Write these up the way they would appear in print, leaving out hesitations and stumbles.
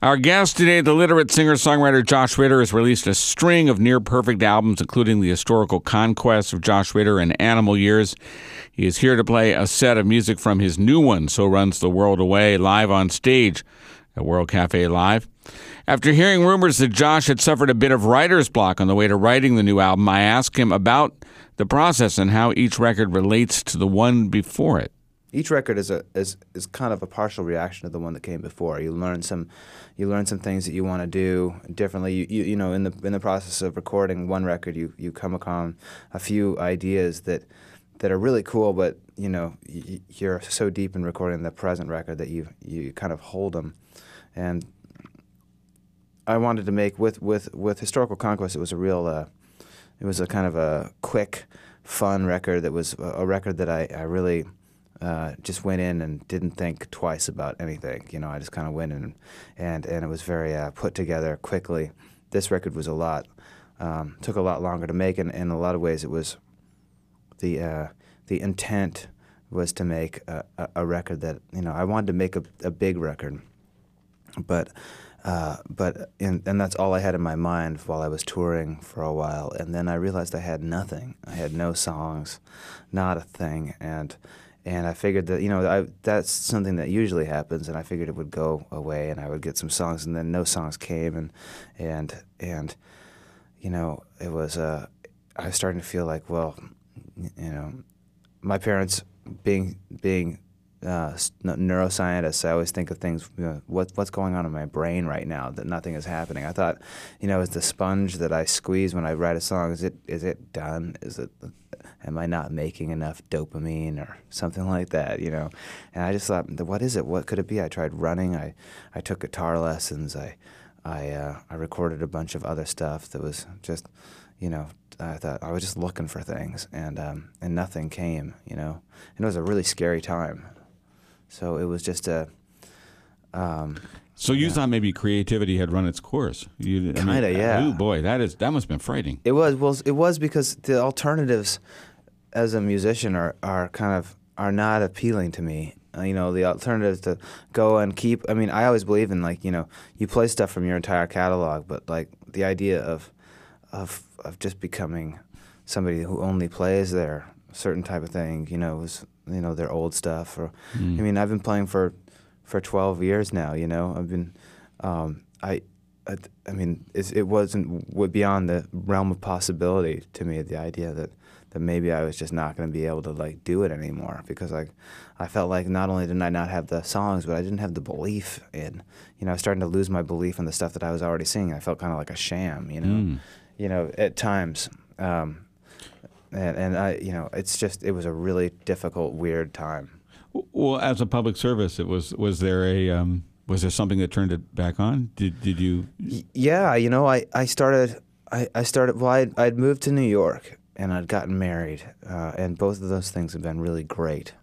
Our guest today, the literate singer-songwriter Josh Ritter, has released a string of near-perfect albums, including The Historical Conquest of Josh Ritter and Animal Years. He is here to play a set of music from his new one, So Runs the World Away, live on stage at World Cafe Live. After hearing rumors that Josh had suffered a bit of writer's block on the way to writing the new album, I asked him about the process and how each record relates to the one before it. Each record is kind of a partial reaction to the one that came before. You learn some things that you want to do differently. You know, in the process of recording one record, you come upon a few ideas that are really cool, but you know you're so deep in recording the present record that you kind of hold them. And I wanted to make with Historical Conquest. It was a kind of a quick, fun record. That was a record that I really just went in and didn't think twice about anything. You know, I just kind of went in, and it was very put together quickly. This record was took a lot longer to make, and in a lot of ways it was the intent was to make a record that, you know, I wanted to make a big record, but that's all I had in my mind while I was touring for a while, and then I realized I had nothing. I had no songs, not a thing, and I figured that, you know, that's something that usually happens, and I figured it would go away, and I would get some songs, and then no songs came, and you know, it was I was starting to feel like, well, you know, my parents being neuroscientists, I always think of things, you know, what's going on in my brain right now that nothing is happening. I thought, you know, is the sponge that I squeeze when I write a song, is it done? Am I not making enough dopamine or something like that, you know? And I just thought, what is it? What could it be? I tried running. I took guitar lessons. I recorded a bunch of other stuff that was just, you know, I thought I was just looking for things, and nothing came, you know? And it was a really scary time. So it was just a... So you thought maybe creativity had run its course? Kind of, yeah. Oh boy, that must have been frightening. It was. Well, it was because the alternatives as a musician are not appealing to me. You know, the alternatives to go and keep... I mean, I always believe in, like, you know, you play stuff from your entire catalog, but like the idea of just becoming somebody who only plays their certain type of thing, you know, was, you know, their old stuff. Or I mean, I've been playing for 12 years now, you know. I've been, I mean, it wasn't beyond the realm of possibility to me, the idea that maybe I was just not going to be able to, like, do it anymore, because, like, I felt like not only did I not have the songs, but I didn't have the belief in, you know, I was starting to lose my belief in the stuff that I was already singing. I felt kind of like a sham, you know, at times. And I, you know, it was a really difficult, weird time. Well, as a public service, was there something that turned it back on? Did you? Yeah, you know, I started. Well, I'd moved to New York and I'd gotten married, and both of those things have been really great.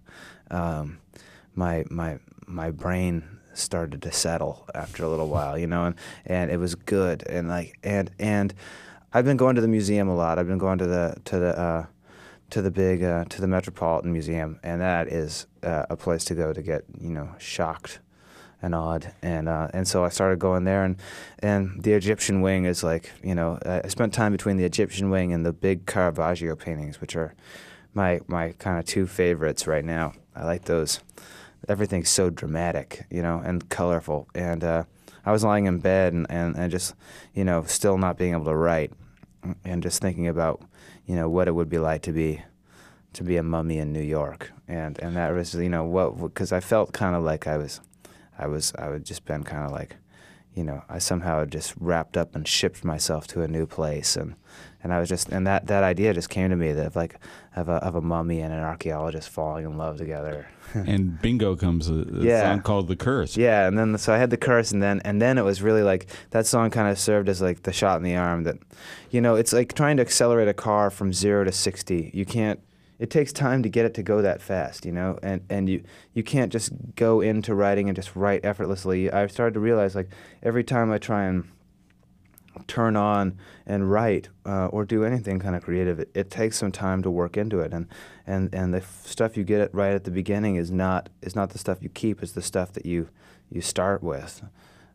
My brain started to settle after a little while, you know, and it was good, and I've been going to the museum a lot. I've been going to the Metropolitan Museum, and that is a place to go to get, you know, shocked and awed, and so I started going there, and the Egyptian wing is like, you know, I spent time between the Egyptian wing and the big Caravaggio paintings, which are my kind of two favorites right now. I like those. Everything's so dramatic, you know, and colorful, and I was lying in bed and just, you know, still not being able to write, and just thinking about, you know, what it would be like to be a mummy in New York, and that was, you know, because I felt kind of like I had just been kind of like, you know, I somehow just wrapped up and shipped myself to a new place, and I was just, and that idea just came to me, that of a mummy and an archaeologist falling in love together. And bingo comes a song called "The Curse." Yeah, and then so I had The Curse, and then it was really like that song kind of served as like the shot in the arm that, you know, it's like trying to accelerate a car from 0 to 60. You can't. It takes time to get it to go that fast, you know, and you can't just go into writing and just write effortlessly. I've started to realize, like, every time I try and turn on and write or do anything kind of creative, it takes some time to work into it, and the stuff you get right at the beginning is not the stuff you keep, it's the stuff that you start with.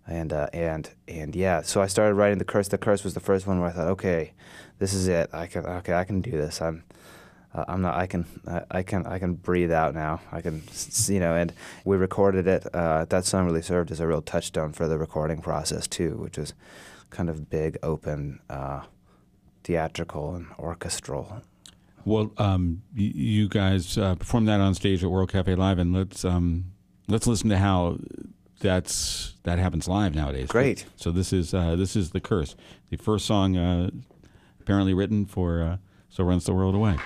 And yeah, so I started writing The Curse. The Curse was the first one where I thought, okay, this is it. I can do this. I'm not. I can breathe out now. I can, And we recorded it. That song really served as a real touchstone for the recording process too, which was kind of big, open, theatrical and orchestral. Well, you guys performed that on stage at World Cafe Live, and let's listen to how that happens live nowadays. Great. So this is The Curse, the first song apparently written for So Runs the World Away.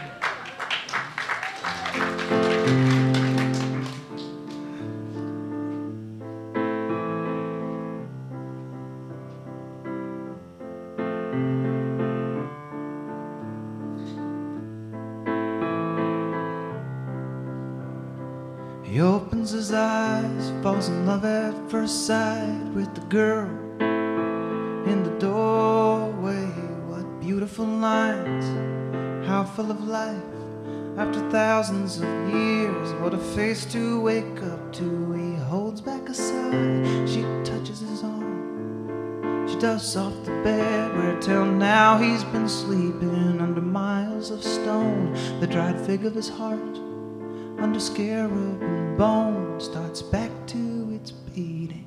He opens his eyes, falls in love at first sight with the girl in the doorway. What beautiful lines, how full of life after thousands of years. What a face to wake up to. He holds back a sigh, she touches his arm, she dusts off the bed where till now he's been sleeping under miles of stone. The dried fig of his heart under scarab and bone starts back to its beating.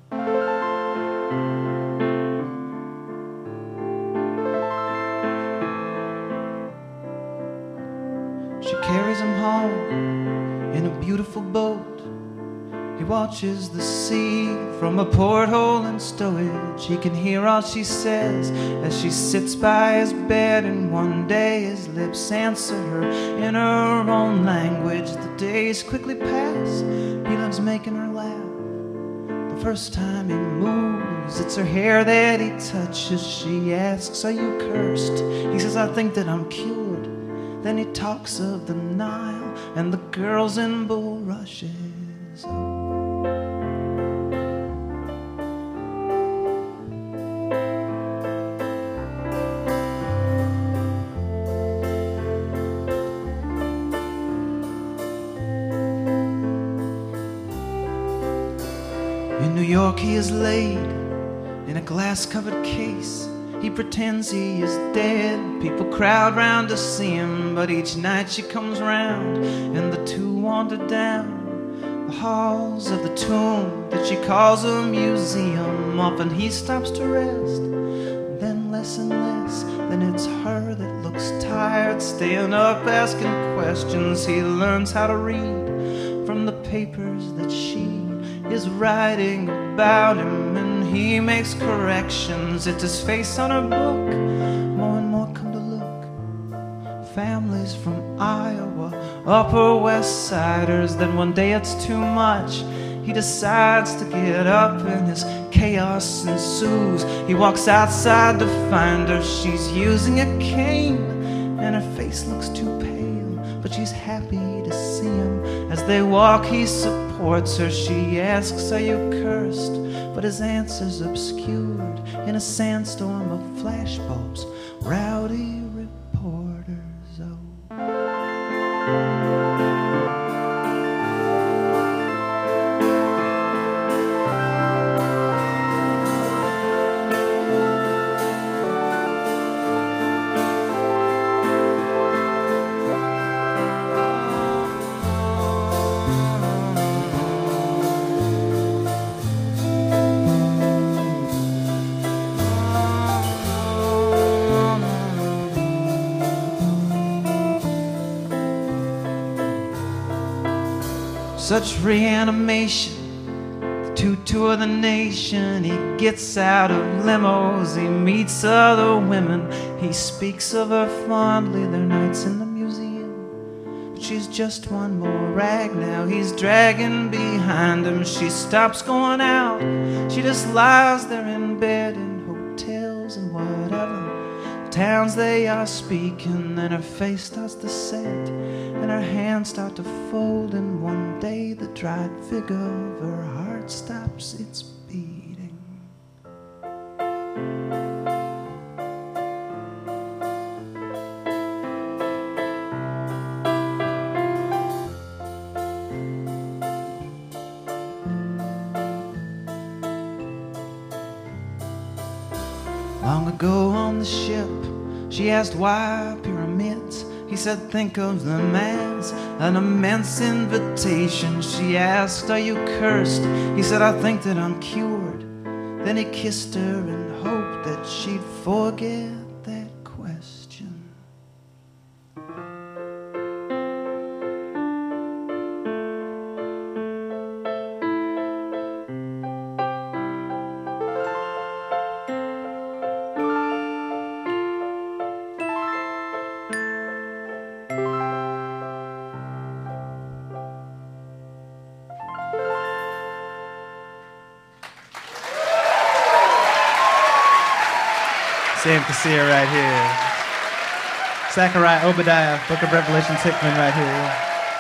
She carries him home in a beautiful boat. He watches the sea from a porthole in stowage. He can hear all she says as she sits by his bed, and one day his lips answer her in her own language. The days quickly pass, he loves making her laugh. The first time he moves, it's her hair that he touches. She asks, are you cursed? He says, I think that I'm cured. Then he talks of the Nile and the girls in bulrushes. In New York he is laid in a glass-covered case. He pretends he is dead. People crowd round to see him, but each night she comes round and the two wander down the halls of the tomb that she calls a museum. Often he stops to rest, then less and less. Then it's her that looks tired, staying up asking questions. He learns how to read from the papers that she is writing about him, and he makes corrections. It's his face on her book. More and more come to look families from Iowa, Upper West Siders. Then one day it's too much. He decides to get up and his chaos ensues. He walks outside to find her. She's using a cane and her face looks too pale, but she's happy to see him. As they walk he supports her. She asks, are you cursed? But his answer's obscured in a sandstorm of flashbulbs, rowdy reporters. Oh. Such reanimation, the two tour the nation. He gets out of limos, he meets other women. He speaks of her fondly, their nights in the museum. But she's just one more rag now he's dragging behind him. She stops going out, she just lies there in bed, in hotels and whatever towns they are speaking. Then her face starts to set and her hands start to fold, and one day the dried figure of her heart stops its beating. Long ago on the ship, she asked why pyramids. He said, think of them as an immense invitation. She asked, are you cursed? He said, I think that I'm cured. Then he kissed her and hoped that she'd forget that question. Sam Kassir right here. Zechariah Obadiah, Book of Revelation Hickman right here.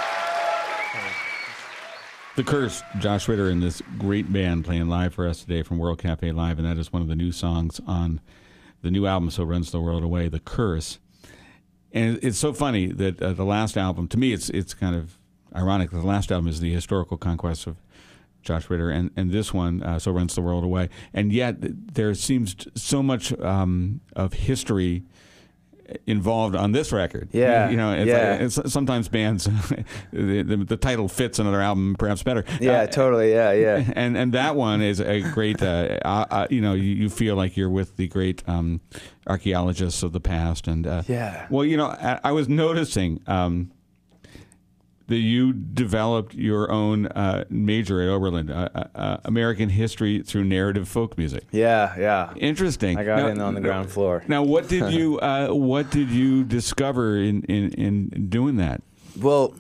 The Curse, Josh Ritter and this great band playing live for us today from World Cafe Live, and that is one of the new songs on the new album, So Runs the World Away, The Curse. And it's so funny that the last album, to me, it's kind of ironic that the last album is the historical conquest of Josh Ritter, and this one, So Runs the World Away. And yet there seems so much of history involved on this record. Yeah, you know, it's sometimes bands, the title fits another album perhaps better. Yeah, totally. Yeah. And that one is a great. You know, you feel like you're with the great archaeologists of the past. And yeah. Well, you know, I was noticing that you developed your own major at Oberlin, American History through Narrative Folk Music. Yeah. Interesting. I got in on the ground floor. Now, what did you discover in doing that? Well,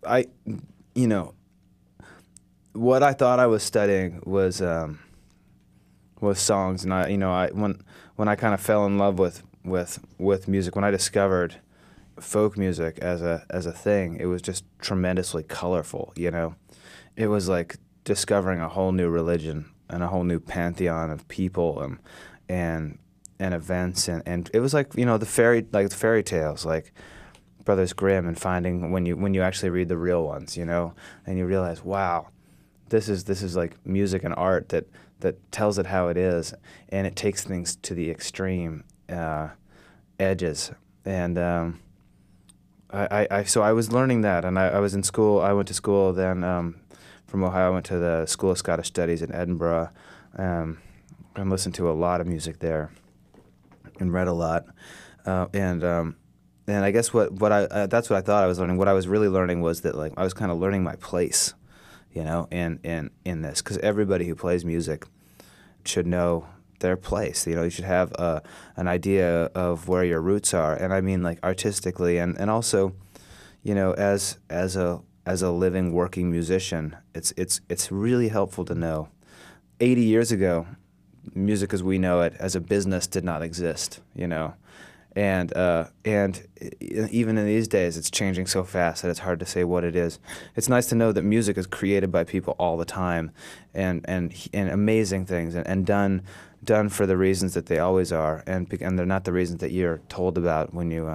what I thought I was studying was songs, and when I kind of fell in love with music, when I discovered folk music as a thing, it was just tremendously colorful. You know, it was like discovering a whole new religion and a whole new pantheon of people and events, and it was like, you know, the fairy tales, like Brothers Grimm, and finding when you actually read the real ones, you know, and you realize, wow, this is like music and art that tells it how it is, and it takes things to the extreme edges. And so I was learning that, and I was in school. I went to school then from Ohio. I went to the School of Scottish Studies in Edinburgh, and listened to a lot of music there, and read a lot. And I guess that's what I thought I was learning. What I was really learning was that, like, I was kind of learning my place, you know, in this, because everybody who plays music should know their place. You know, you should have an idea of where your roots are, and I mean, like, artistically, and also, you know, as a living, working musician, it's really helpful to know. 80 years ago, music as we know it as a business did not exist, you know, and even in these days, it's changing so fast that it's hard to say what it is. It's nice to know that music is created by people all the time, and amazing things, and done for the reasons that they always are, and they're not the reasons that you're told about when you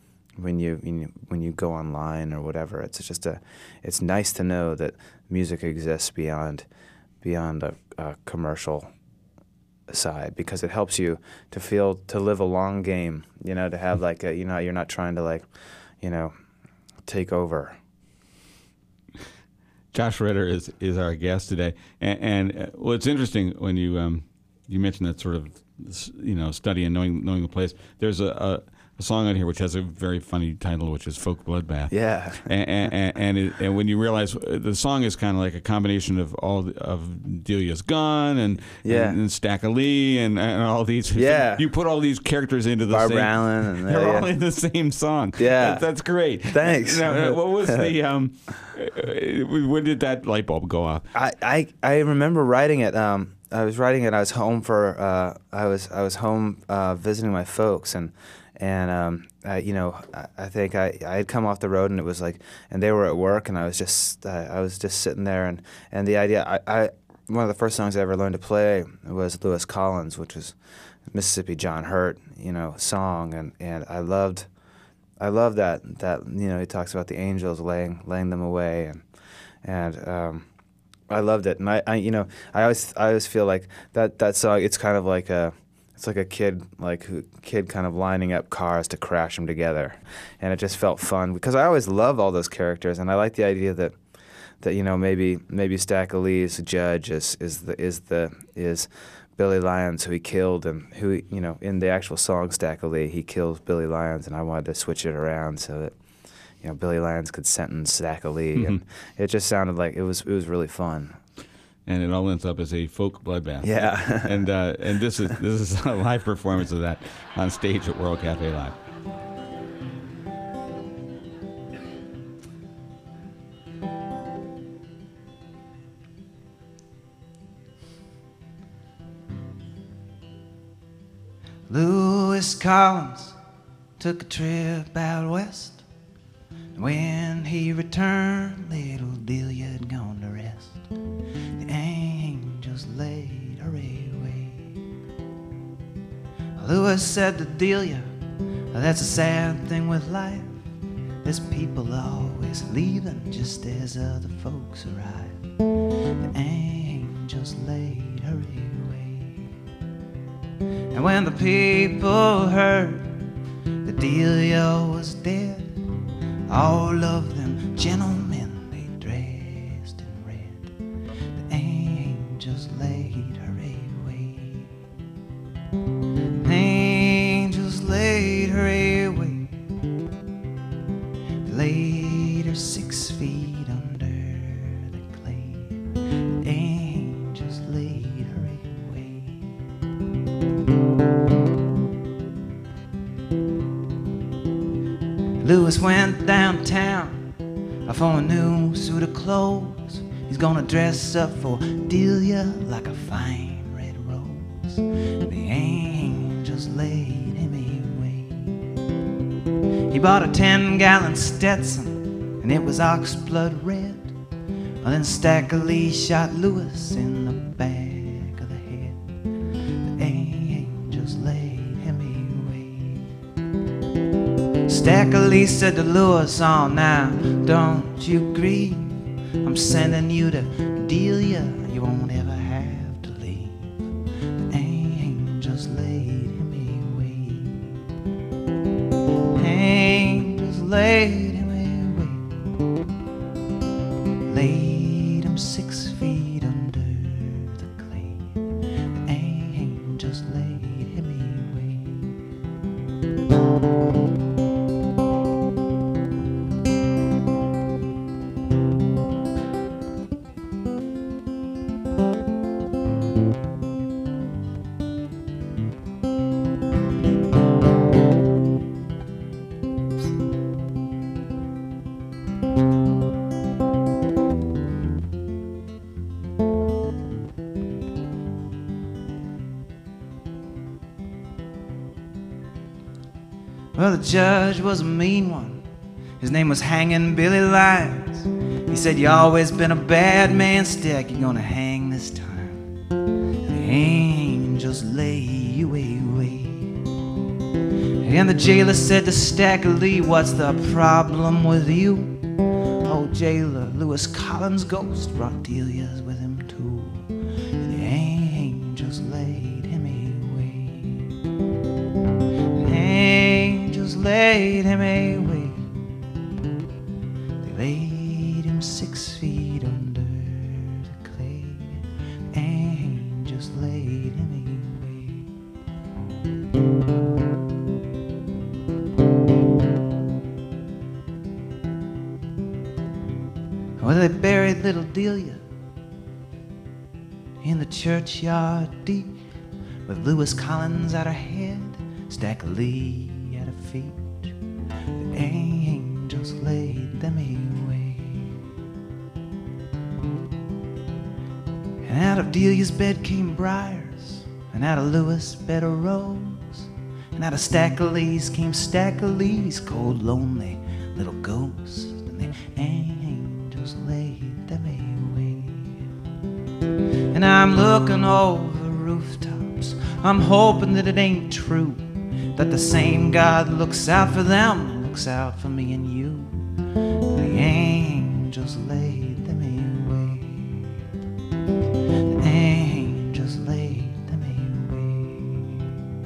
go online or whatever. It's nice to know that music exists beyond a commercial side, because it helps you to live a long game, you know, to have like you know, you're not trying to, like, you know, take over. Josh Ritter is our guest today, and well, it's interesting when you mentioned that sort of, you know, study and knowing the place. There's a song on here which has a very funny title, which is Folk Bloodbath. Yeah. and when you realize the song is kind of like a combination of of Delia's Gun and Stack of Lee and all these. Yeah. You put all these characters into the Barbara same. Allen. And they're all in the same song. Yeah. That's great. Thanks. Now, what was the when did that light bulb go off? I remember writing it. I was writing it. I was home I was home visiting my folks, and I think I had come off the road, and it was like, and they were at work, and I was just sitting there, and the idea, one of the first songs I ever learned to play was Lewis Collins, which was Mississippi John Hurt, you know, song, and I loved that, you know, he talks about the angels laying them away, and I loved it, and I always feel like that song, it's kind of like a It's like a kid kind of lining up cars to crash them together, and it just felt fun because I always love all those characters, and I like the idea that maybe Stack Lee's judge is Billy Lyons, who he killed, and who in the actual song Stack Lee he kills Billy Lyons, and I wanted to switch it around so that Billy Lyons could sentence Stack Lee, and it just sounded like it was really fun. And it all ends up as a folk bloodbath. Yeah. and this is a live performance of that on stage at World Cafe Live. Lewis Collins took a trip out west. When he returned, little Delia had gone to rest. The angels laid her away. Lewis said to Delia, that's a sad thing with life. There's people always leaving just as other folks arrive. The angels laid her away. And when the people heard that Delia was dead, all of them gentlemen, they dressed in red. The angels laid her away. The angels laid her away. They laid her 6 feet under the clay. The angels laid her away. Lewis went downtown for a new suit of clothes. He's gonna dress up for Delia like a fine red rose. The angels laid him away. He bought a 10-gallon Stetson, and it was oxblood red. Well, then Stack Lee shot Lewis in the back of the head. The angels laid him away. Stack Lee said to Lewis, oh, now don't you grieve. I'm sending you to Delia. You won't ever have to leave. The angels laid him away. Angels laid him away. Laid him 6 feet under the clay. The angels laid him away. Well, the judge was a mean one. His name was Hanging Billy Lyons. He said, you always been a bad man, Stack. You're gonna hang this time. And the angels lay you away. And the jailer said to Stack Lee, what's the problem with you? Oh, jailer, Lewis Collins' ghost brought Delia's with him too. And the angels laid him away. The angels laid him away. They laid him 6 feet under the clay. The angels laid him away. Well, they buried little Delia in the churchyard deep, with Lewis Collins at her head, Stack Lee at her feet. The angels laid them away. And out of Delia's bed came briars, and out of Lewis' bed a rose, and out of Stack Lee's came Stack Lee's cold, lonely little ghost. And the angels laid them away. And I'm looking over the rooftops, I'm hoping that it ain't true, that the same God looks out for them, looks out for me and you. The angels laid them away. The angels laid them away.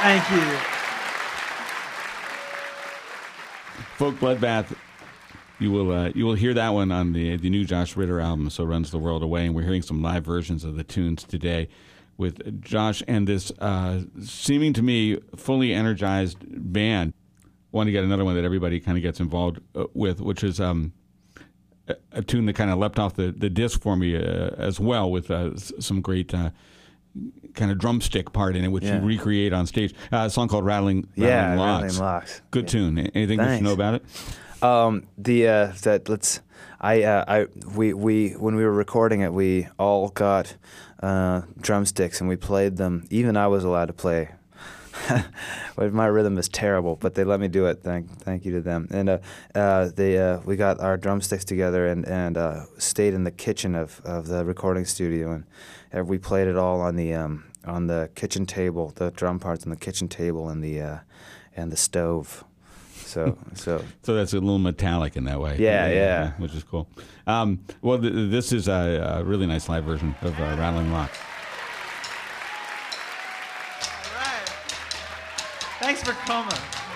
Thank you. Folk Bloodbath. You will hear that one on the new Josh Ritter album, So Runs the World Away, and we're hearing some live versions of the tunes today with Josh and this seeming to me fully energized band. Want to get another one that everybody kind of gets involved with, which is a tune that kind of leapt off the disc for me as well, with some great kind of drumstick part in it, which you recreate on stage. A song called Rattling Locks. Rattling Locks. Good tune. Anything we should know about it? When we were recording it, we all got drumsticks and we played them. Even I was allowed to play. My rhythm is terrible, but they let me do it. Thank you to them. And we got our drumsticks together and stayed in the kitchen of the recording studio, and we played it all on the kitchen table, the drum parts on the kitchen table and the stove. So that's a little metallic in that way. Yeah. Which is cool. This is a really nice live version of Rattling Locks. All right. Thanks for coming.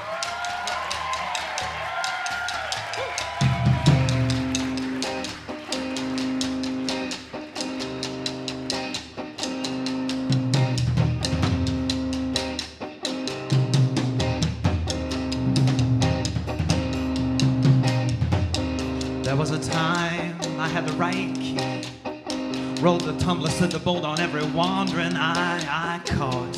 There was a time I had the right key, rolled the tumbler, slid the bolt on every wandering eye I caught.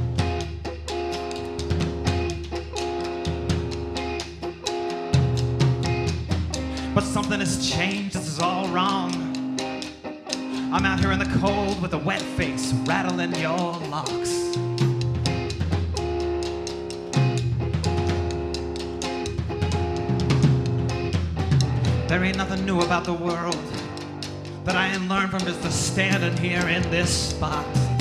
But something has changed, this is all wrong. I'm out here in the cold with a wet face, rattling your locks. There ain't nothing new about the world that I ain't learned from just standing here in this spot.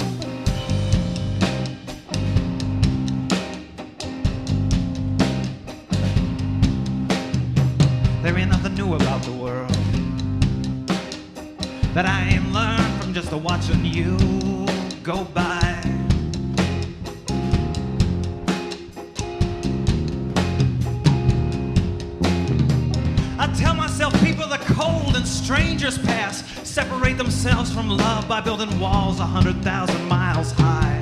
There ain't nothing new about the world that I ain't learned from just watching you go by. I tell myself people are cold and strangers pass, separate themselves from love by building walls 100,000 miles high.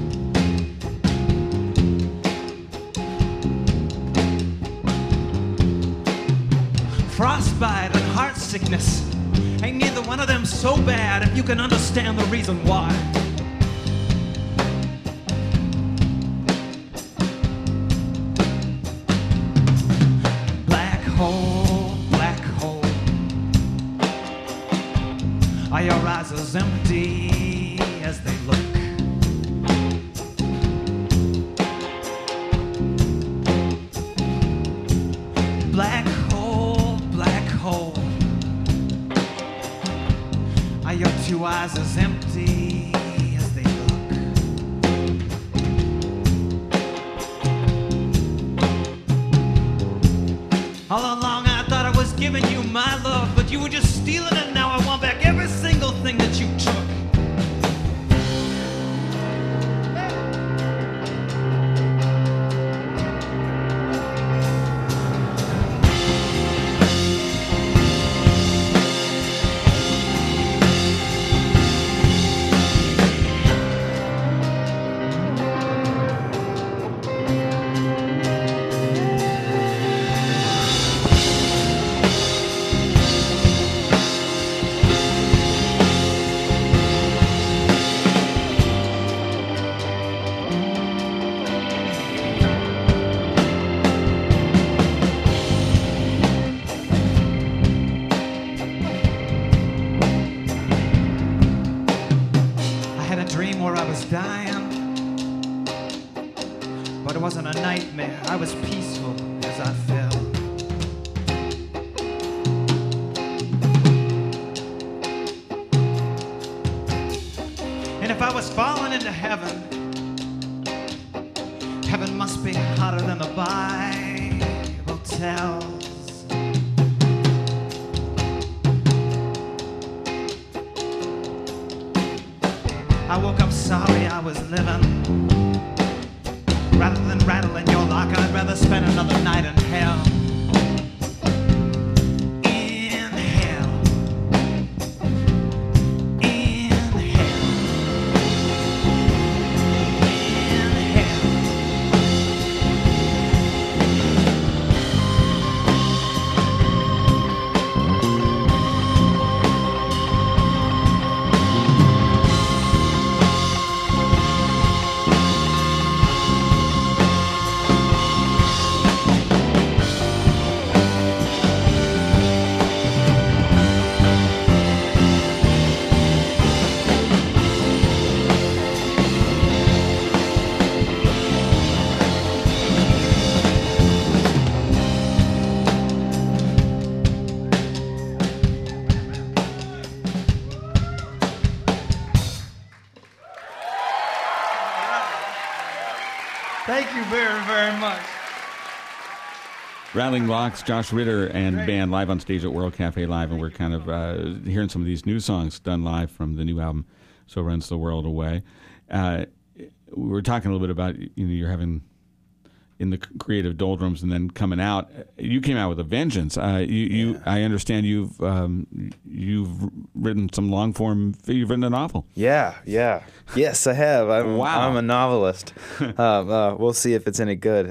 Frostbite and heart sickness, ain't neither one of them so bad if you can understand the reason why. Black hole, black hole, are your eyes as empty as they look? Black hole, black hole, are your two eyes as empty as they look? All along I thought I was giving you my love, but you were just stealing it. Now I want back every single thing that you took. Dying, but it wasn't a nightmare. I was peaceful as I fell. And if I was falling into heaven, heaven must be hotter than the Bible tells. I woke up sorry I was living. Rather than rattle in your lock, I'd rather spend another night in hell. In hell. In hell. In hell. Thank you very, very much. Rattling Locks, Josh Ritter and band live on stage at World Cafe Live, and we're kind of hearing some of these new songs done live from the new album, So Runs the World Away. We were talking a little bit about, you know, you're having in the creative doldrums and then coming out. You came out with a vengeance. I understand you've written some long form. You've written a novel. Yeah. Yes, I have. Wow. I'm a novelist. We'll see if it's any good.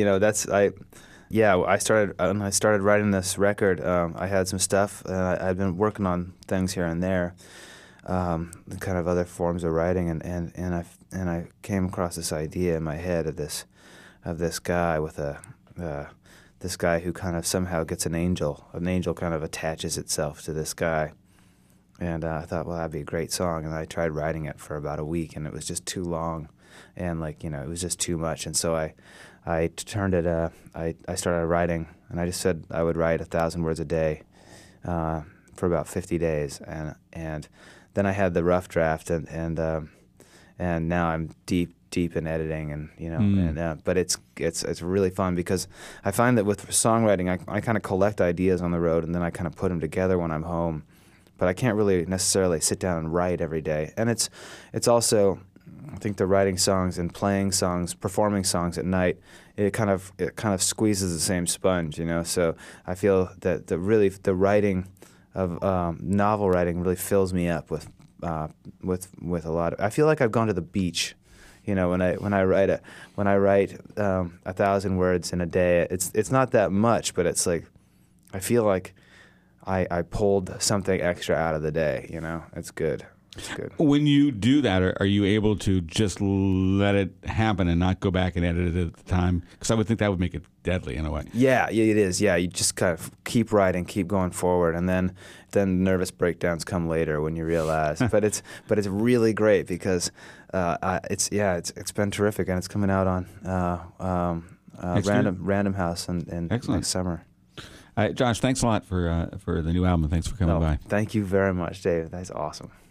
I started writing this record. I had some stuff. I'd been working on things here and there, kind of other forms of writing, and I came across this idea in my head of this guy with this guy who kind of somehow gets an angel kind of attaches itself to this guy, and I thought, well, that'd be a great song, and I tried writing it for about a week, and it was just too long, and it was just too much, and so I turned it. I started writing, and I just said I would write 1,000 words a day for about 50 days, and then I had the rough draft, and now I'm deep in editing, and but it's really fun because I find that with songwriting, I kind of collect ideas on the road, and then I kind of put them together when I'm home, but I can't really necessarily sit down and write every day, and it's also, I think, the writing songs and playing songs, performing songs at night, it kind of squeezes the same sponge, So I feel that the writing of novel writing really fills me up with a lot of. I feel like I've gone to the beach, when I write 1,000 words in a day. It's not that much, but it's like I feel like I pulled something extra out of the day. It's good. It's good. When you do that, are you able to just let it happen and not go back and edit it at the time? Because I would think that would make it deadly in a way. Yeah, it is. Yeah, you just kind of keep writing, keep going forward, and then nervous breakdowns come later when you realize. but it's really great because it's been terrific, and it's coming out on Random House in next summer. Josh, thanks a lot for the new album. Thanks for coming by. Thank you very much, Dave. That's awesome.